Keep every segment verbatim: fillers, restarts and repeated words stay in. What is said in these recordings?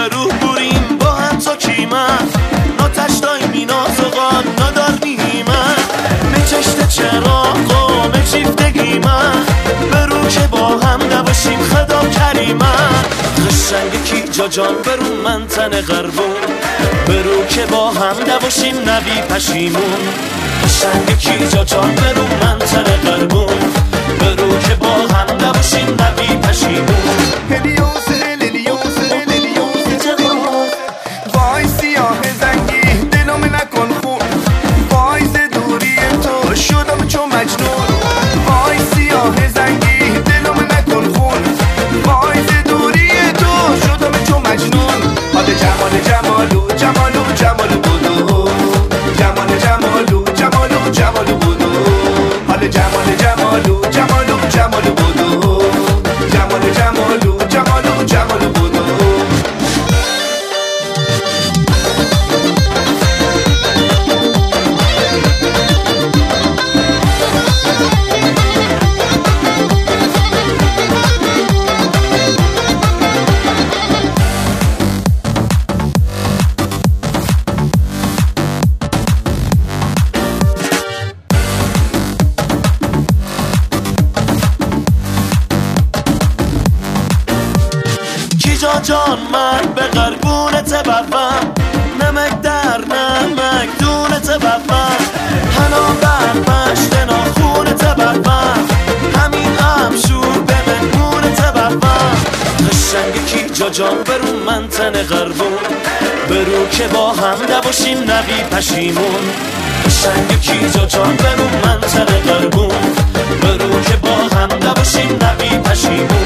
روح بریم با هم تا کیمت ناتش دایمی نازغان ندار نیمت میچشت چراغ و میچیفتگی من برو که با هم نباشیم خدا کریمت قشنگ کی جا جان برو من تن قربون برو که با هم نباشیم نبی پشیمون قشنگ کی جا جان برو من تن قربون برو که با هم نباشیم نبی پشیمون هلیوسه هلیوسه هلیوسه جوان وای سیاه زنگی دلم نکن خون وای ز دوری تو شدم چون مجنون وای سیاه زنگی دلم نکن خون وای ز دوری تو شدم چون مجنون حال جمال جمالو جمالو جمالو بودو جمال جمالو جمالو جمالو بودو حال جمال جمالو جمالو جمالو بودو جمال جمالو جمالو جمالو بودو جا جان من به قربونت ببم نمک در نمک دونت ببم هنا بر مشت ناخونت ببم همین امشور به مهمونت ببم قشنگ کی جا جان برو من تن قربون برو که با هم نباشیم نبی پشیمون قشنگ کی جا جان برو من تن قربون برو که با هم نباشیم نبی پشیمون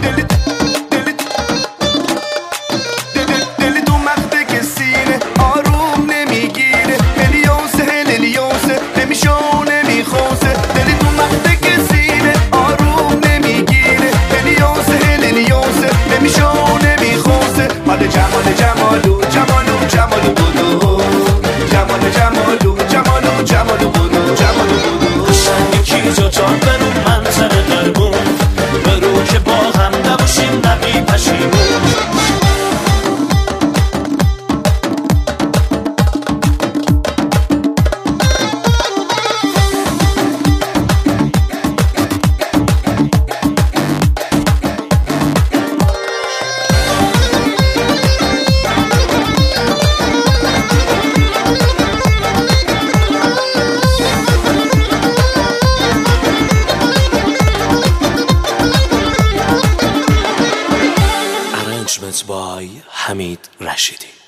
جمال جمالو جمالو جمالو بودو جمال جمالو جمالو جمالو بودو جمالو بودو قشنگ کی جا جان برو من تن قربون برو که با هم نباشیم نبی پشیمون by Hamid Rashidi.